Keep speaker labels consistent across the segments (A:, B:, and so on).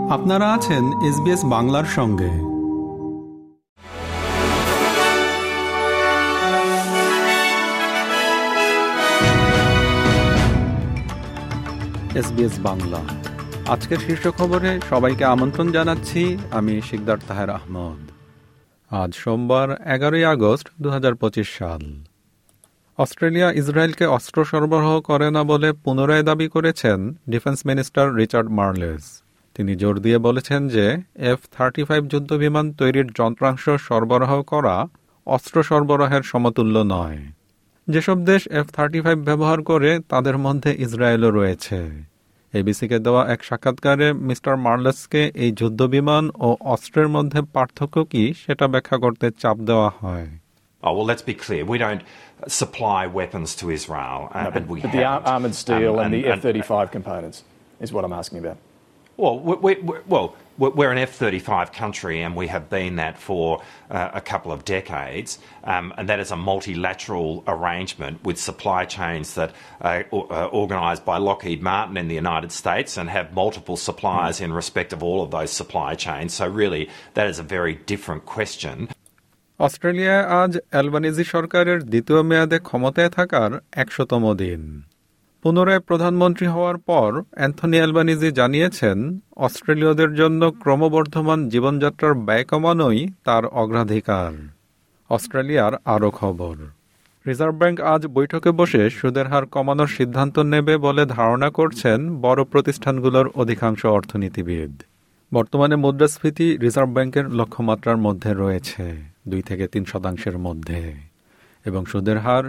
A: আপনারা আছেন SBS বাংলার সঙ্গে। SBS বাংলা আজকের শীর্ষ খবরে সবাইকে আমন্ত্রণ জানাচ্ছি। আমি শিকদার তাহের আহমদ। আজ সোমবার 11 আগস্ট 2025 সাল। অস্ট্রেলিয়া ইসরায়েলকে অস্ত্র সরবরাহ করে না বলে পুনরায় দাবি করেছেন ডিফেন্স মিনিস্টার রিচার্ড মার্লেস। তিনি জোর দিয়ে বলেছেন যে F-35 যুদ্ধবিমান তৈরির যন্ত্রাংশ সরবরাহ করা অস্ত্র সরবরাহের সমতুল্য নয়। যেসব দেশ F-35 ব্যবহার করে তাদের মধ্যে ইসরায়েলও রয়েছে। এবিসিকে দেওয়া এক সাক্ষাৎকারে মিস্টার মার্লেসকে এই যুদ্ধবিমান ও অস্ত্রের মধ্যে পার্থক্য কি সেটা ব্যাখ্যা করতে চাপ দেওয়া হয়।
B: Oh, well, let's be clear. We don't supply weapons to Israel.
C: But the armoured steel and the F-35 components is what I'm asking about.
B: Well, we're an F-35 country and we have been that for a couple of decades, and that is a multilateral arrangement with supply chains that are organised by Lockheed Martin in the United States and have multiple suppliers in respect of all of those supply chains. So really, that is a very different question.
A: অস্ট্রেলিয়ায় আজ Albanese সরকারের দ্বিতীয় মেয়াদে ক্ষমতায় থাকার 100তম দিন। পুনরায় প্রধানমন্ত্রী হওয়ার পর অ্যান্থনি অ্যালবানিজি জানিয়েছেন অস্ট্রেলীয়দের জন্য ক্রমবর্ধমান জীবনযাত্রার ব্যয় কমানোই তার অগ্রাধিকার। অস্ট্রেলিয়ার আরও খবর। রিজার্ভ ব্যাংক আজ বৈঠকে বসে সুদের হার কমানোর সিদ্ধান্ত নেবে বলে ধারণা করছেন বড় প্রতিষ্ঠানগুলোর অধিকাংশ অর্থনীতিবিদ। বর্তমানে মুদ্রাস্ফীতি রিজার্ভ ব্যাংকের লক্ষ্যমাত্রার মধ্যে রয়েছে 2 থেকে 3% মধ্যে, এবং সুদের হার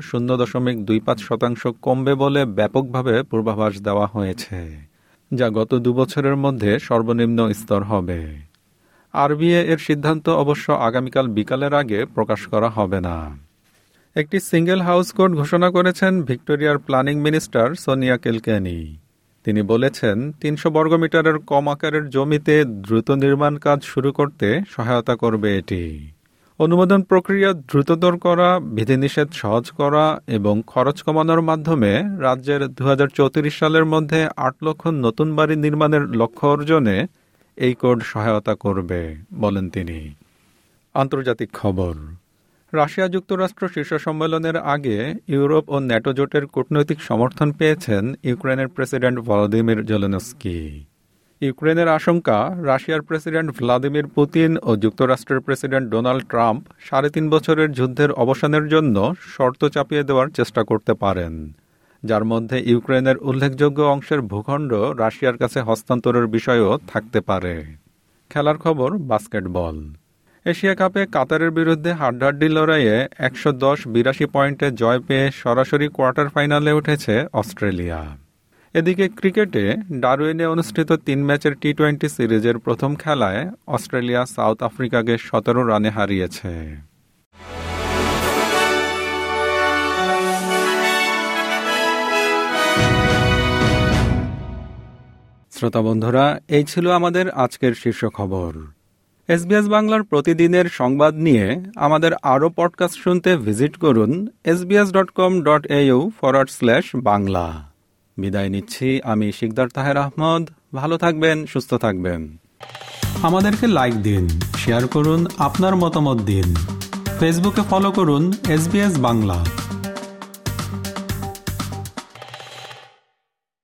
A: 0.25% কমবে বলে ব্যাপকভাবে পূর্বাভাস দেওয়া হয়েছে, যা গত 2 বছরের মধ্যে সর্বনিম্ন স্তর হবে। আরবিএ এর সিদ্ধান্ত অবশ্য আগামীকাল বিকালের আগে প্রকাশ করা হবে না। একটি সিঙ্গেল হাউস কোড ঘোষণা করেছেন ভিক্টোরিয়ার প্ল্যানিং মিনিস্টার সোনিয়া কিলকেনি। তিনি বলেছেন 300 বর্গমিটারের কম আকারের জমিতে দ্রুত নির্মাণ কাজ শুরু করতে সহায়তা করবে এটি। অনুমোদন প্রক্রিয়া দ্রুততর করা, বিধিনিষেধ সহজ করা এবং খরচ কমানোর মাধ্যমে রাজ্যের 2034 সালের মধ্যে 8 লক্ষ নতুন বাড়ি নির্মাণের লক্ষ্য অর্জনে এই কোড সহায়তা করবে বলেন তিনি। আন্তর্জাতিক খবর। রাশিয়া যুক্তরাষ্ট্র শীর্ষ সম্মেলনের আগে ইউরোপ ও ন্যাটো জোটের কূটনৈতিক সমর্থন পেয়েছেন ইউক্রেনের প্রেসিডেন্ট ভলোদিমির জেলেনস্কি। ইউক্রেনের আশঙ্কা রাশিয়ার প্রেসিডেন্ট ভ্লাদিমির পুতিন ও যুক্তরাষ্ট্রের প্রেসিডেন্ট ডোনাল্ড ট্রাম্প 3.5 বছরের যুদ্ধের অবসানের জন্য শর্ত চাপিয়ে দেওয়ার চেষ্টা করতে পারেন, যার মধ্যে ইউক্রেনের উল্লেখযোগ্য অংশের ভূখণ্ড রাশিয়ার কাছে হস্তান্তরের বিষয়ও থাকতে পারে। খেলার খবর। বাস্কেটবল। এশিয়া কাপে কাতারের বিরুদ্ধে হাড্ডাহাড্ডি লড়াইয়ে 110-82 পয়েন্টে জয় পেয়ে সরাসরি কোয়ার্টার ফাইনালে উঠেছে অস্ট্রেলিয়া। এদিকে ক্রিকেটে ডারউইনে অনুষ্ঠিত 3 ম্যাচের টি-20 সিরিজের প্রথম খেলায় অস্ট্রেলিয়া সাউথ আফ্রিকাকে 17 রানে হারিয়েছে। শ্রোতা বন্ধুরা, এই ছিল আমাদের আজকের শীর্ষ খবর। SBS বাংলার প্রতিদিনের সংবাদ নিয়ে আমাদের আরও পডকাস্ট শুনতে ভিজিট করুন sbs.com.au/বাংলা। বিদায় নিচ্ছি আমি শিকদার তাহের আহমদ। ভালো থাকবেন, সুস্থ থাকবেন। আমাদেরকে লাইক দিন, শেয়ার করুন, আপনার মতামত দিন। ফেসবুকে ফলো করুন SBS বাংলা।